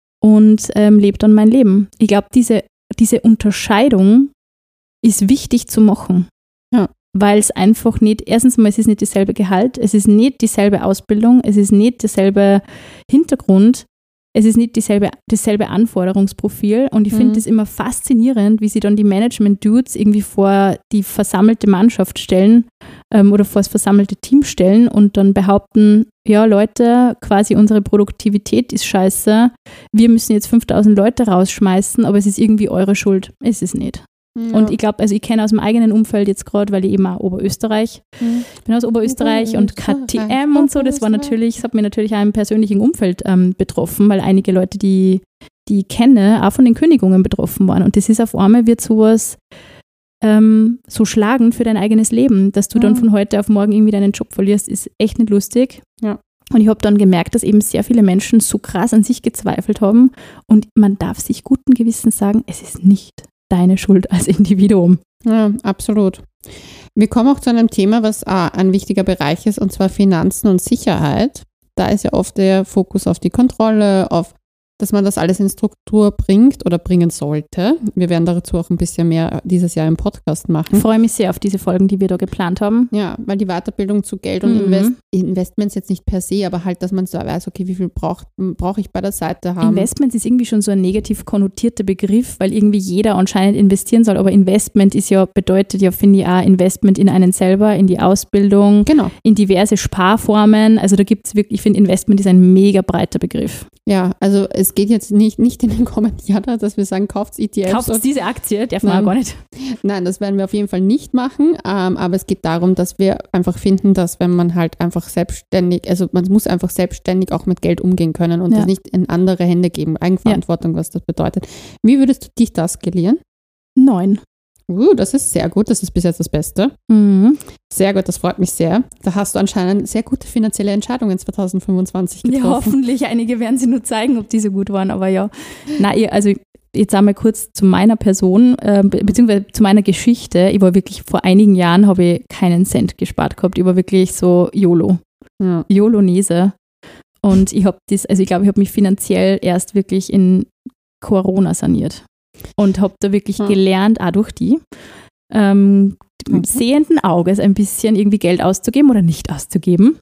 und ähm, lebe dann mein Leben. Ich glaube, diese Diese Unterscheidung ist wichtig zu machen, ja. Weil es einfach nicht, erstens mal, es ist nicht dasselbe Gehalt, es ist nicht dieselbe Ausbildung, es ist nicht derselbe Hintergrund, es ist nicht dieselbe, dasselbe Anforderungsprofil, und ich finde das immer faszinierend, wie sie dann die Management-Dudes irgendwie vor die versammelte Mannschaft stellen ähm, oder vor das versammelte Team stellen und dann behaupten, ja Leute, quasi unsere Produktivität ist scheiße, wir müssen jetzt fünftausend Leute rausschmeißen, aber es ist irgendwie eure Schuld. Es ist nicht. Ja. Und ich glaube, also ich kenne aus dem eigenen Umfeld jetzt gerade, weil ich eben auch Oberösterreich, mhm. ich bin aus Oberösterreich und K T M und so, das war natürlich, das hat mich natürlich auch im persönlichen Umfeld ähm, betroffen, weil einige Leute, die, die ich kenne, auch von den Kündigungen betroffen waren. Und das ist auf einmal, wird sowas ähm, so schlagend für dein eigenes Leben, dass du mhm. dann von heute auf morgen irgendwie deinen Job verlierst, ist echt nicht lustig. Ja. Und ich habe dann gemerkt, dass eben sehr viele Menschen so krass an sich gezweifelt haben, und man darf sich guten Gewissens sagen, es ist nicht deine Schuld als Individuum. Ja, absolut. Wir kommen auch zu einem Thema, was auch ein wichtiger Bereich ist, und zwar Finanzen und Sicherheit. Da ist ja oft der Fokus auf die Kontrolle, auf dass man das alles in Struktur bringt oder bringen sollte. Wir werden dazu auch ein bisschen mehr dieses Jahr im Podcast machen. Ich freue mich sehr auf diese Folgen, die wir da geplant haben. Ja, weil die Weiterbildung zu Geld und Mhm. Invest Investments jetzt nicht per se, aber halt, dass man so weiß, okay, wie viel braucht brauche ich bei der Seite haben. Investment ist irgendwie schon so ein negativ konnotierter Begriff, weil irgendwie jeder anscheinend investieren soll, aber Investment ist ja, bedeutet ja, finde ich auch, Investment in einen selber, in die Ausbildung, Genau. in diverse Sparformen. Also da gibt es wirklich, ich finde, Investment ist ein mega breiter Begriff. Ja, also es geht jetzt nicht, nicht in den kommenden Jahren, dass wir sagen, kauft E T Fs. Kauft und- diese Aktie, darf man Nein. auch gar nicht. Nein, das werden wir auf jeden Fall nicht machen, ähm, aber es geht darum, dass wir einfach finden, dass wenn man halt einfach selbstständig, also man muss einfach selbstständig auch mit Geld umgehen können und Ja. das nicht in andere Hände geben, Eigenverantwortung, was das bedeutet. Wie würdest du dich das skalieren? Neun. Uh, das ist sehr gut, das ist bis jetzt das Beste. Mhm. Sehr gut, das freut mich sehr. Da hast du anscheinend sehr gute finanzielle Entscheidungen zwanzig fünfundzwanzig Ja, getroffen. hoffentlich. Einige werden sie nur zeigen, ob die so gut waren, aber ja. Na, ihr- also jetzt einmal kurz zu meiner Person, äh, be- beziehungsweise zu meiner Geschichte. Ich war wirklich, vor einigen Jahren habe ich keinen Cent gespart gehabt. Ich war wirklich so YOLO. Ja. YOLO-Nese. Und ich habe das, also ich glaube, ich habe mich finanziell erst wirklich in Corona saniert. Und habe da wirklich Hm. gelernt, auch durch die, ähm, Mhm. sehenden Auges ein bisschen irgendwie Geld auszugeben oder nicht auszugeben.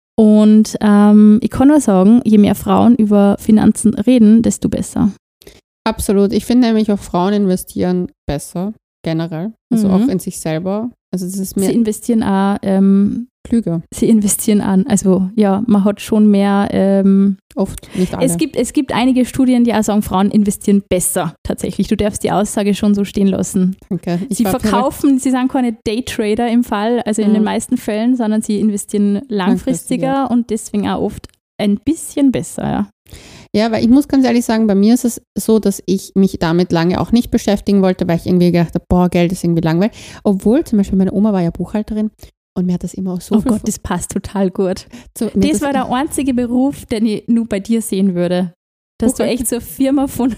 Und ähm, ich kann nur sagen, je mehr Frauen über Finanzen reden, desto besser. Absolut. Ich finde nämlich auch Frauen investieren besser, generell. Also Mhm. auch in sich selber. Also das ist mehr Sie investieren auch, ähm, klüger. sie investieren an. Also ja, man hat schon mehr. Ähm, Oft, nicht alle. es, gibt, es gibt einige Studien, die auch sagen, Frauen investieren besser tatsächlich. Du darfst die Aussage schon so stehen lassen. Danke. Ich Sie war verkaufen, sie sind keine Daytrader im Fall, also in Mhm. den meisten Fällen, sondern sie investieren langfristiger Langfristiger. und deswegen auch oft ein bisschen besser. Ja. Ja, weil ich muss ganz ehrlich sagen, bei mir ist es so, dass ich mich damit lange auch nicht beschäftigen wollte, weil ich irgendwie gedacht habe, boah, Geld ist irgendwie langweilig. Obwohl zum Beispiel meine Oma war ja Buchhalterin und mir hat das immer auch so Oh viel... Gott, das passt total gut. so, mir Das war der einzige Beruf, den ich nur bei dir sehen würde. Dass du Buchhalter. echt so eine Firma von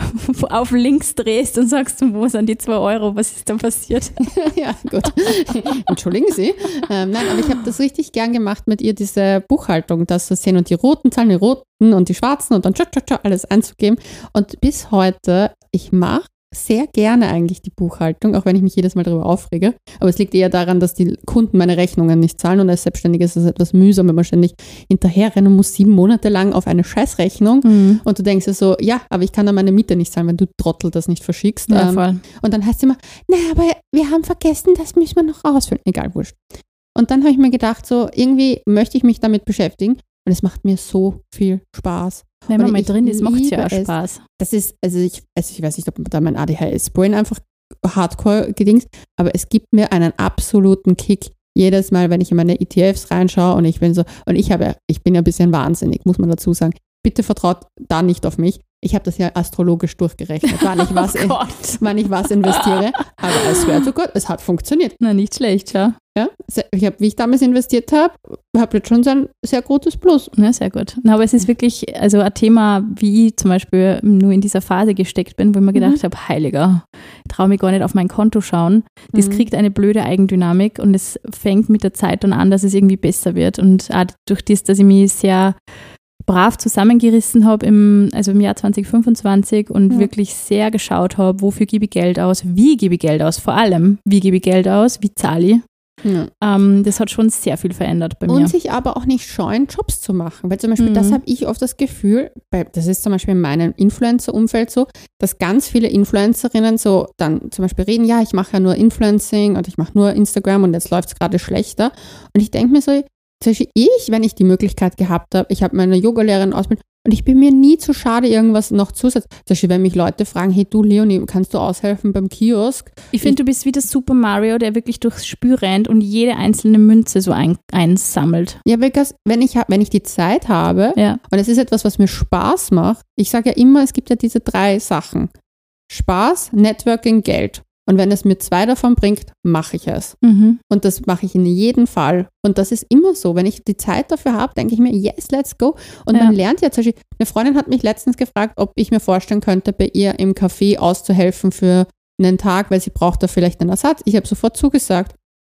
auf links drehst und sagst, wo sind die zwei Euro, was ist da passiert? Ja, gut. Entschuldigen Sie. Ähm, nein, aber ich habe das richtig gern gemacht mit ihr, diese Buchhaltung, das zu sehen und die roten Zahlen, die roten und die schwarzen und dann tscha, tscha, tscha, alles einzugeben. Und bis heute, ich mache sehr gerne eigentlich die Buchhaltung, auch wenn ich mich jedes Mal darüber aufrege. Aber es liegt eher daran, dass die Kunden meine Rechnungen nicht zahlen und als Selbstständiger ist es etwas mühsam, wenn man ständig hinterherrennen muss, sieben Monate lang auf eine Scheißrechnung. Mhm. Und du denkst dir so, ja, aber ich kann dann meine Miete nicht zahlen, wenn du Trottel das nicht verschickst. Ja, Ähm, voll. und dann heißt es immer, na, aber wir haben vergessen, das müssen wir noch ausfüllen. Egal, wurscht. Und dann habe ich mir gedacht, so irgendwie möchte ich mich damit beschäftigen und es macht mir so viel Spaß. Wenn man Und mal ich drin ist, macht es ja liebe auch es. Spaß. Das ist, also ich, also ich weiß nicht, ob da mein A D H S-Brain einfach hardcore gedingst, aber es gibt mir einen absoluten Kick jedes Mal, wenn ich in meine E T Fs reinschaue und ich bin so, und ich habe, ich bin ja ein bisschen wahnsinnig, muss man dazu sagen. Bitte vertraut da nicht auf mich. Ich habe das ja astrologisch durchgerechnet, wann ich was, Oh Gott. wann ich was investiere. Aber I swear to God, es hat funktioniert. Na, nicht schlecht, ja. Ja? Ich hab, wie ich damals investiert habe, habe jetzt schon so ein sehr großes Plus. Ja, sehr gut. Na, aber es ist wirklich, also ein Thema, wie ich zum Beispiel nur in dieser Phase gesteckt bin, wo ich mir gedacht Mhm. habe, Heiliger, ich traue mich gar nicht auf mein Konto schauen. Das Mhm. kriegt eine blöde Eigendynamik und es fängt mit der Zeit dann an, dass es irgendwie besser wird. Und auch durch das, dass ich mich sehr brav zusammengerissen habe, im, also im Jahr zwanzig fünfundzwanzig und Ja. wirklich sehr geschaut habe, wofür gebe ich Geld aus, wie gebe ich Geld aus, vor allem, wie gebe ich Geld aus, wie zahle ich. Ja. Ähm, das hat schon sehr viel verändert bei mir. Und sich aber auch nicht scheuen, Jobs zu machen. Weil zum Beispiel, Mhm. das habe ich oft das Gefühl, bei, das ist zum Beispiel in meinem Influencer-Umfeld so, dass ganz viele Influencerinnen so dann zum Beispiel reden, ja, ich mache ja nur Influencing und ich mache nur Instagram und jetzt läuft es gerade schlechter. Und ich denke mir so, zum Beispiel ich, wenn ich die Möglichkeit gehabt habe, ich habe meine Yogalehrerin ausbilden und ich bin mir nie zu schade, irgendwas noch zusätzlich. Zum Beispiel, wenn mich Leute fragen, hey du Leonie, kannst du aushelfen beim Kiosk? Ich finde, du bist wie der Super Mario, der wirklich durchs Spiel rennt und jede einzelne Münze so ein, einsammelt. Ja, because, wenn ich, ha- wenn ich die Zeit habe, Ja. und es ist etwas, was mir Spaß macht. Ich sage ja immer, es gibt ja diese drei Sachen. Spaß, Networking, Geld. Und wenn es mir zwei davon bringt, mache ich es. Mhm. Und das mache ich in jedem Fall. Und das ist immer so. Wenn ich die Zeit dafür habe, denke ich mir, yes, let's go. Und Ja. man lernt ja zum Beispiel, eine Freundin hat mich letztens gefragt, ob ich mir vorstellen könnte, bei ihr im Café auszuhelfen für einen Tag, weil sie braucht da vielleicht einen Ersatz. Ich habe sofort zugesagt.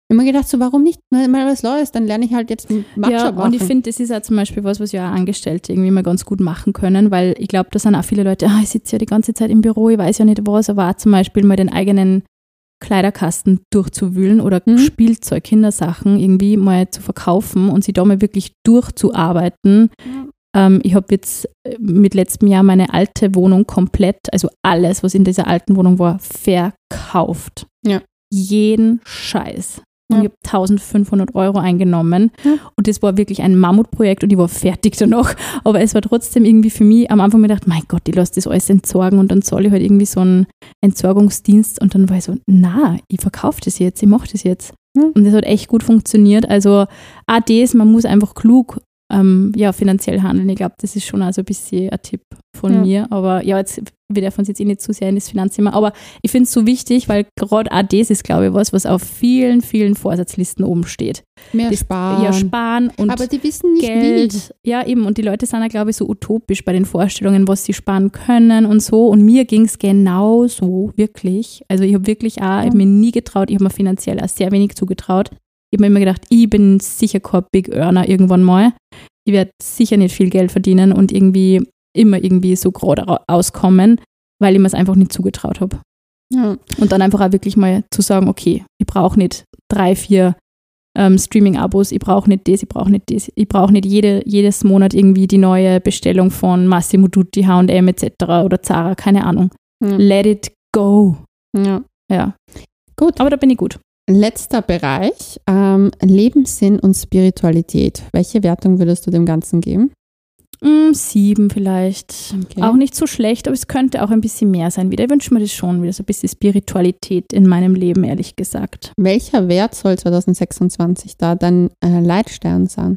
Immer gedacht, so warum nicht mal was Neues, dann lerne ich halt jetzt Matcha Ja, machen. und ich finde, das ist auch zum Beispiel was, was ja auch Angestellte irgendwie mal ganz gut machen können, weil ich glaube, da sind auch viele Leute, ah, ich sitze ja die ganze Zeit im Büro, ich weiß ja nicht was, aber auch zum Beispiel mal den eigenen Kleiderkasten durchzuwühlen oder Mhm. Spielzeug, Kindersachen irgendwie mal zu verkaufen und sie da mal wirklich durchzuarbeiten. Ja. Ähm, ich habe jetzt mit letztem Jahr meine alte Wohnung komplett, also alles, was in dieser alten Wohnung war, verkauft. Ja. Jeden Scheiß. Und Ja. ich habe eintausendfünfhundert Euro eingenommen. Ja. Und das war wirklich ein Mammutprojekt und ich war fertig danach. Aber es war trotzdem irgendwie für mich am Anfang mir gedacht, mein Gott, ich lasse das alles entsorgen und dann zahle ich halt irgendwie so einen Entsorgungsdienst. Und dann war ich so, na, ich verkaufe das jetzt, ich mache das jetzt. Ja. Und das hat echt gut funktioniert. Also auch das, man muss einfach klug ähm, ja, finanziell handeln. Ich glaube, das ist schon also ein bisschen ein Tipp von Ja. mir. Aber ja, jetzt wir dürfen uns jetzt eh nicht zu sehr in das Finanzthema. Aber ich finde es so wichtig, weil gerade auch das ist, glaube ich, was, was auf vielen, vielen Vorsatzlisten oben steht. Mehr Das, sparen. Ja, sparen und Aber die wissen nicht Geld. Ja, eben. Und die Leute sind ja, glaube ich, so utopisch bei den Vorstellungen, was sie sparen können und so. Und mir ging es genau so, wirklich. Also ich habe wirklich auch, ich habe mir nie getraut, ich habe mir finanziell auch sehr wenig zugetraut. Ich habe mir immer gedacht, ich bin sicher kein Big Earner irgendwann mal. Ich werde sicher nicht viel Geld verdienen und irgendwie immer irgendwie so gerade auskommen, weil ich mir es einfach nicht zugetraut habe. wie. Ja. Und dann einfach auch wirklich mal zu sagen, okay, ich brauche nicht drei, vier ähm, Streaming-Abos, ich brauche nicht das, ich brauche nicht das, ich brauche nicht jede, jedes Monat irgendwie die neue Bestellung von Massimo Dutti, H und M et cetera oder Zara, keine Ahnung. Ja. Let it go. Ja. Ja, Gut. aber da bin ich gut. Letzter Bereich, ähm, Lebenssinn und Spiritualität. Welche Wertung würdest du dem Ganzen geben? Mm, sieben vielleicht. Okay. Auch nicht so schlecht, aber es könnte auch ein bisschen mehr sein wieder. Ich wünsche mir das schon wieder, so ein bisschen Spiritualität in meinem Leben, ehrlich gesagt. Welcher Wert soll zwanzig sechsundzwanzig da dein äh, Leitstern sein?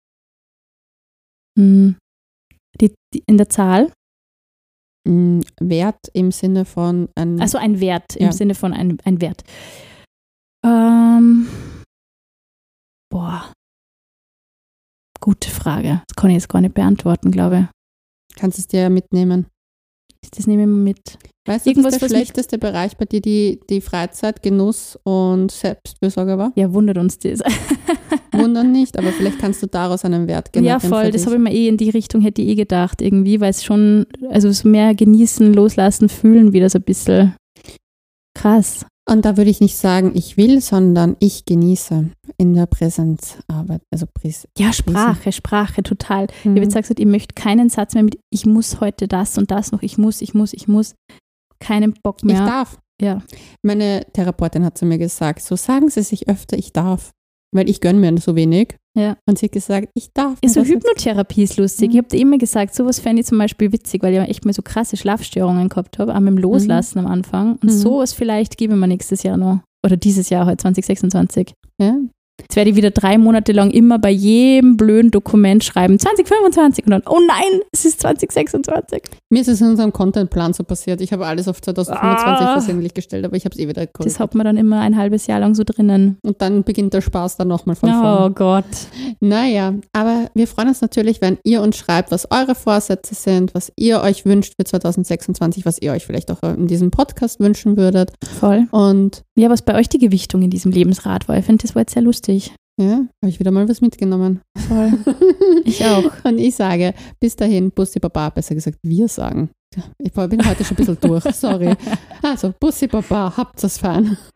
Mm. Die, die, in der Zahl? Mm, Wert im Sinne von ein, Also ein Wert, im Ja. Sinne von ein, ein Wert. Ähm, boah. Gute Frage. Das kann ich jetzt gar nicht beantworten, glaube kannst es dir mitnehmen. ich. Das nehme ich mal mit. Weißt du, Irgendwas, dass der was mich- schlechteste Bereich bei dir die, die Freizeit, Genuss und Selbstfürsorge war? Ja, wundert uns das. Wundern nicht, aber vielleicht kannst du daraus einen Wert generieren. Ja, voll. für Das dich. habe ich mir eh in die Richtung, hätte ich eh gedacht irgendwie, weil es schon, also so mehr genießen, loslassen, fühlen wieder so ein bisschen krass. Und da würde ich nicht sagen, ich will, sondern ich genieße in der Präsenzarbeit. Also Präs Ja, Sprache, Sprache, total. Ich habe Mhm. jetzt gesagt, ich möchte keinen Satz mehr mit, ich muss heute das und das noch, ich muss, ich muss, ich muss. Keinen Bock Ich mehr. darf. Ja. Meine Therapeutin hat zu mir gesagt, so sagen Sie sich öfter, ich darf. Weil ich gönne mir so wenig. Ja. Und sie hat gesagt, ich darf. Ja, mir so das jetzt- Hypnotherapie ist lustig. Mhm. Ich habe dir immer gesagt, sowas fände ich zum Beispiel witzig, weil ich ja echt mal so krasse Schlafstörungen gehabt habe, auch mit dem Loslassen am Anfang. Und Mhm. sowas vielleicht gebe ich mir nächstes Jahr noch. Oder dieses Jahr halt, zwanzig sechsundzwanzig. Ja. Jetzt werde ich wieder drei Monate lang immer bei jedem blöden Dokument schreiben, zwanzig fünfundzwanzig und dann, oh nein, es ist zwanzig sechsundzwanzig. Mir ist es in unserem Contentplan so passiert. Ich habe alles auf zwanzig fünfundzwanzig Ah. versehentlich gestellt, aber ich habe es eh wieder Das korrigiert. hat man dann immer ein halbes Jahr lang so drinnen. Und dann beginnt der Spaß dann nochmal von Oh vorn. Gott. Naja, aber wir freuen uns natürlich, wenn ihr uns schreibt, was eure Vorsätze sind, was ihr euch wünscht für zwanzig sechsundzwanzig, was ihr euch vielleicht auch in diesem Podcast wünschen würdet. Voll. Und Ja, was bei euch die Gewichtung in diesem Lebensrad war. Ich finde, das war jetzt sehr lustig. ja, habe ich wieder mal was mitgenommen. Voll. Ich auch. Und ich sage, bis dahin, Bussi Baba, besser gesagt, wir sagen. Ich bin heute schon ein bisschen durch, sorry. Also, Bussi Baba, habt es fein.